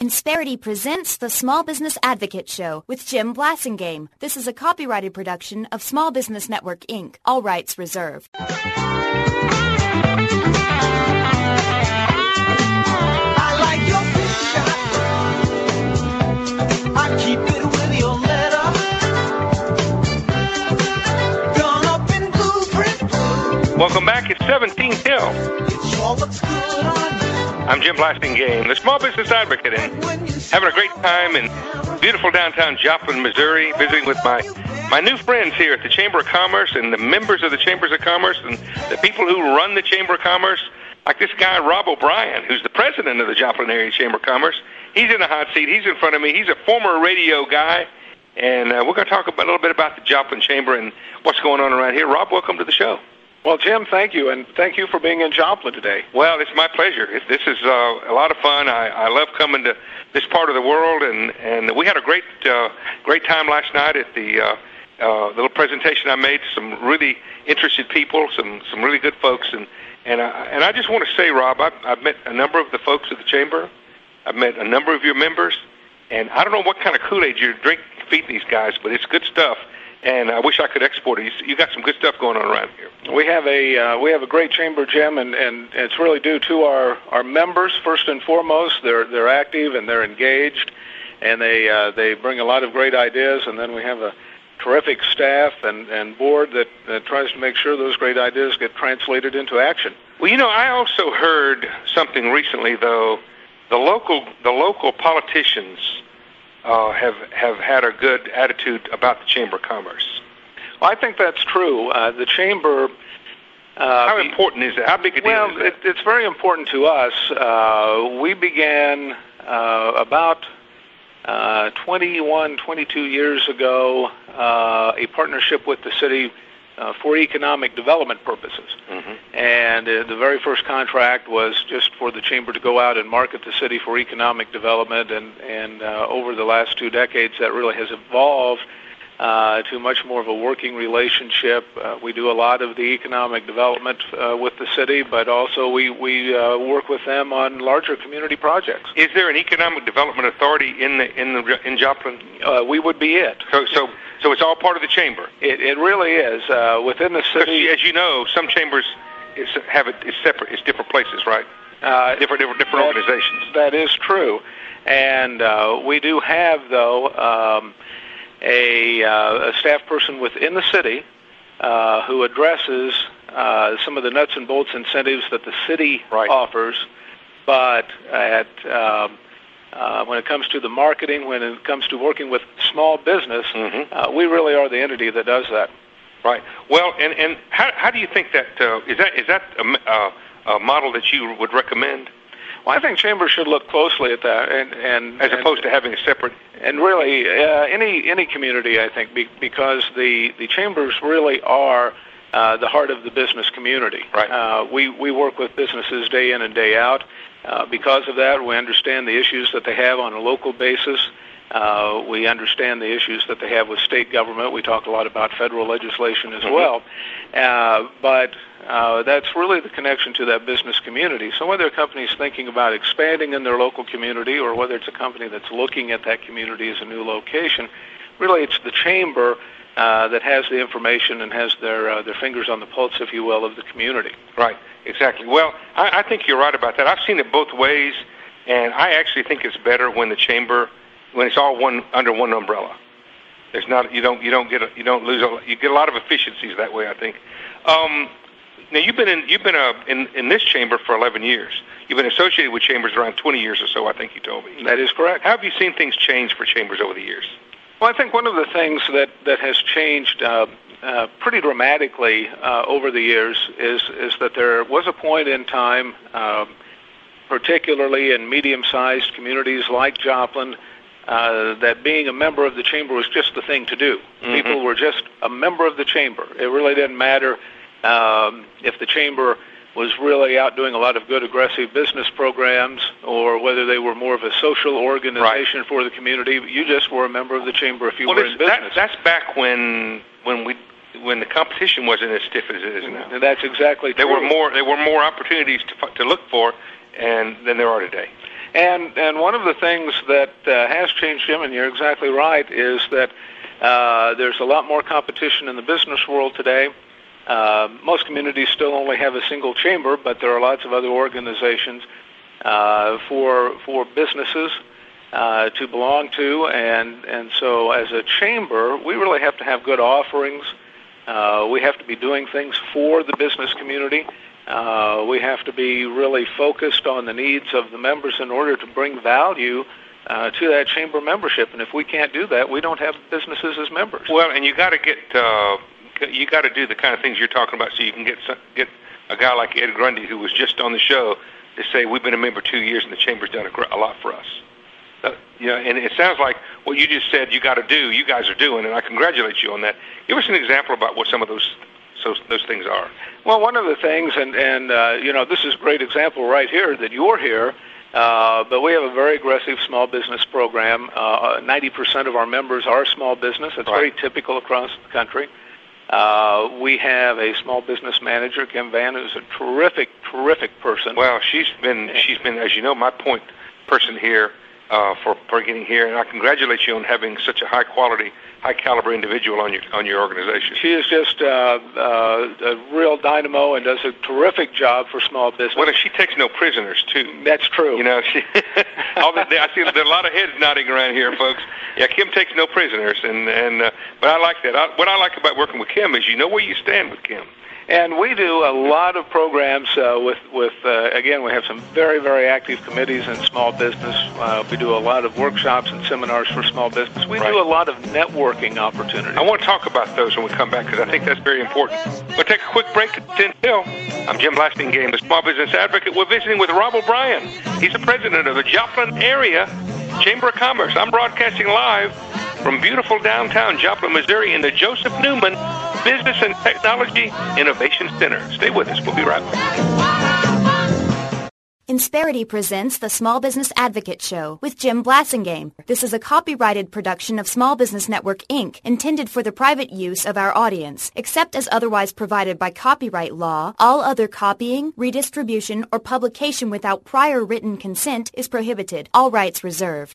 Insperity presents the Small Business Advocate Show with Jim Blasingame. This is a copyrighted production of Small Business Network, Inc. All rights reserved. I like your picture. I keep it with your letter. Gone up in blueprint. Welcome back. It's 17 till. It sure looks good on you. I'm Jim Blasingame, the Small Business Advocate, and having a great time in beautiful downtown Joplin, Missouri, visiting with my new friends here at the Chamber of Commerce and the members of the Chambers of Commerce and the people who run the Chamber of Commerce, like this guy, Rob O'Brien, who's the president of the Joplin Area Chamber of Commerce. He's in the hot seat. He's in front of me. He's a former radio guy, and we're going to talk a little bit about the Joplin Chamber and what's going on around here. Rob, welcome to the show. Well, Jim, thank you, and thank you for being in Joplin today. Well, it's my pleasure. This is a lot of fun. I love coming to this part of the world, and we had a great time last night at the little presentation I made to some really interested people, some really good folks, and I just want to say, Rob, I've met a number of the folks at the Chamber. I've met a number of your members, and I don't know what kind of Kool-Aid you drink feeding these guys, but it's good stuff. And I wish I could export it. You got some good stuff going on around here. We have a great chamber, Jim, and it's really due to our members first and foremost. They're active and they're engaged, and they bring a lot of great ideas. And then we have a terrific staff and board that tries to make sure those great ideas get translated into action. Well, I also heard something recently, though. The local politicians have had a good attitude about the Chamber of Commerce. Well, I think that's true. The Chamber... how important is it? How big a deal is it? It's very important to us. We began about 22 years ago a partnership with the city for economic development purposes. Mm-hmm. And the very first contract was just for the Chamber to go out and market the city for economic development, and over the last 2 decades that really has evolved to much more of a working relationship. We do a lot of the economic development with the city, but also we work with them on larger community projects. Is there an economic development authority in Joplin? We would be it. So it's all part of the chamber. It really is within the city. As you know, some chambers it's separate. It's different places, right? Different organizations. That is true, and we do have though a staff person within the city who addresses some of the nuts and bolts incentives that the city offers, but when it comes to the marketing, when it comes to working with small business, mm-hmm. We really are the entity that does that. Right. Well, and how do you think that is that a model that you would recommend? Well, I think chambers should look closely at that, and as opposed to having a separate. And really, any community, I think, because the chambers really are the heart of the business community. Right. We work with businesses day in and day out. Because of that, we understand the issues that they have on a local basis. We understand the issues that they have with state government. We talk a lot about federal legislation as mm-hmm. well. But that's really the connection to that business community. So whether a company is thinking about expanding in their local community or whether it's a company that's looking at that community as a new location, really it's the chamber that has the information and has their fingers on the pulse, if you will, of the community. Right, exactly. Well, I think you're right about that. I've seen it both ways, and I actually think it's better when the chamber, when it's all under one umbrella. There's not you get a lot of efficiencies that way, I think. Now you've been in this chamber for 11 years. You've been associated with chambers around 20 years or so, I think you told me. That is correct. How have you seen things change for chambers over the years? Well, I think one of the things that has changed pretty dramatically over the years is that there was a point in time, particularly in medium-sized communities like Joplin, that being a member of the chamber was just the thing to do. Mm-hmm. People were just a member of the chamber. It really didn't matter if the chamber was really out doing a lot of good, aggressive business programs, or whether they were more of a social organization for the community. You just were a member of the chamber if you were in business. That's back when the competition wasn't as stiff as it is now. And that's exactly true. There were more opportunities to look for, than there are today. And one of the things that has changed, Jim, and you're exactly right, is that there's a lot more competition in the business world today. Most communities still only have a single chamber, but there are lots of other organizations for businesses to belong to, and so as a chamber, we really have to have good offerings. We have to be doing things for the business community. We have to be really focused on the needs of the members in order to bring value to that chamber membership. And if we can't do that, we don't have businesses as members. Well, and you got to do the kind of things you're talking about, so you can get a guy like Ed Grundy, who was just on the show, to say we've been a member 2 years and the chamber's done a lot for us. And it sounds like what you just said you got to do, you guys are doing, and I congratulate you on that. Give us an example about what some of those things are. Well, one of the things, and this is a great example right here that you're here, but we have a very aggressive small business program. 90% of our members are small business. It's very typical across the country. We have a small business manager, Kim Van, who's a terrific person. Well, she's been, as you know, my point person here for getting here, and I congratulate you on having such a high caliber individual on your organization. She is just a real dynamo and does a terrific job for small business. Well, and she takes no prisoners too. That's true. I see there are a lot of heads nodding around here, folks. Yeah, Kim takes no prisoners, but I like that. What I like about working with Kim is you know where you stand with Kim. And we do a lot of programs again, we have some very, very active committees in small business. We do a lot of workshops and seminars for small business. We do a lot of networking opportunities. I want to talk about those when we come back because I think that's very important. We'll take a quick break at 10 till. I'm Jim Blasingame, the Small Business Advocate. We're visiting with Rob O'Brien. He's the president of the Joplin Area Chamber of Commerce. I'm broadcasting live from beautiful downtown Joplin, Missouri in the Joseph Newman Business and Technology Innovation Center. Stay with us. We'll be right back. Insperity presents the Small Business Advocate Show with Jim Blasingame. This is a copyrighted production of Small Business Network, Inc., intended for the private use of our audience. Except as otherwise provided by copyright law, all other copying, redistribution, or publication without prior written consent is prohibited. All rights reserved.